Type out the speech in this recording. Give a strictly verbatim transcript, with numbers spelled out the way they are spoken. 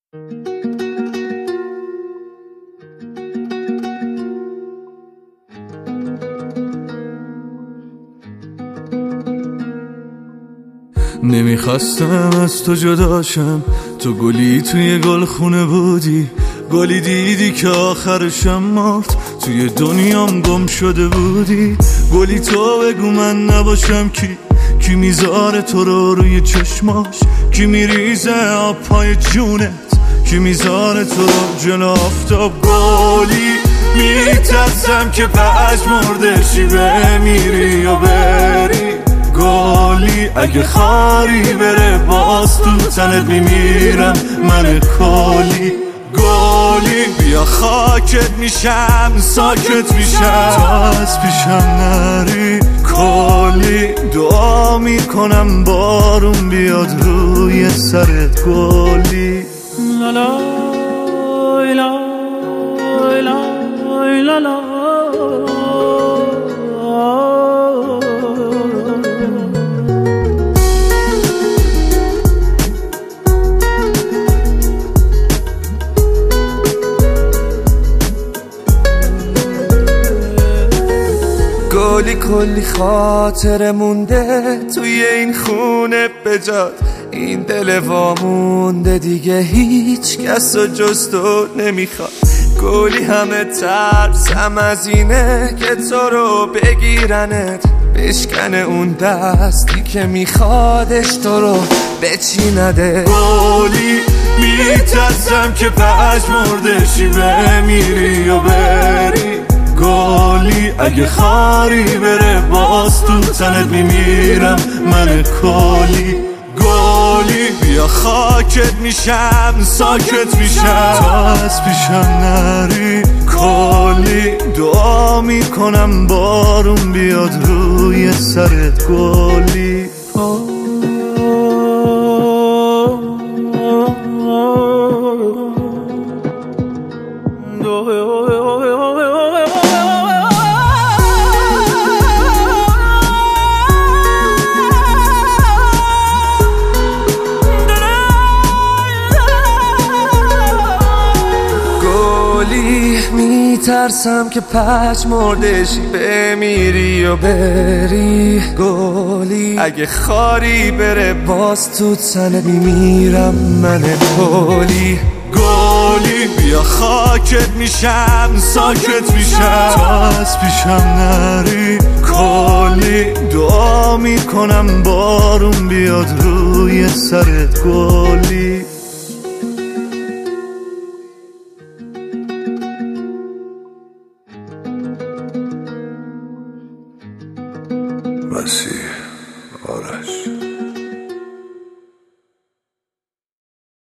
نمیخواستم از تو جداشم، تو گلی توی گل خونه بودی، گلی دیدی که آخرشم مرد، توی دنیام گم شده بودی. گلی تو بگو من نباشم کی، کی میذاره تو رو روی چشماش، کی میریزه آب پای جونت، کی میذاره تو رو جلو آفتاب. گلی میترسم که پژمردشی بمیری و بری، گلی اگه خاری بره باز تو تنت میمیرم من کلی. گلی بیا خاکت میشم ساکت میشم تا از پیشم نری. کلی دعا میکنم بارون بیاد روی سرت گلی. لا لا لا لا لا لا. گلی کلی خاطر مونده توی این خونه بجاد، این دل وامونده دیگه هیچ کس و جز تو نمیخواد. گلی همه ترسم از اینه که تو رو بگیرنت، بشکنه اون دستی که میخوادش تو رو بچینده. گلی میترسم که پژمردشی بمیری و بری، گلی اگه خاری بره باز تو تنت میمیرم من کلی. گلی بیا خاکت میشم ساکت میشم تا از پیشم نری. کلی دعا میکنم بارون بیاد روی سرت گلی. میترسم که پژمردشی بمیری و بری، گلی اگه خاری بره باز تو تنت میمیرم من کلی. گلی بیا خاکت میشم ساکت میشم تا از پیشم نری. کلی دعا میکنم بارون بیاد روی سرت گلی. مسیح آرش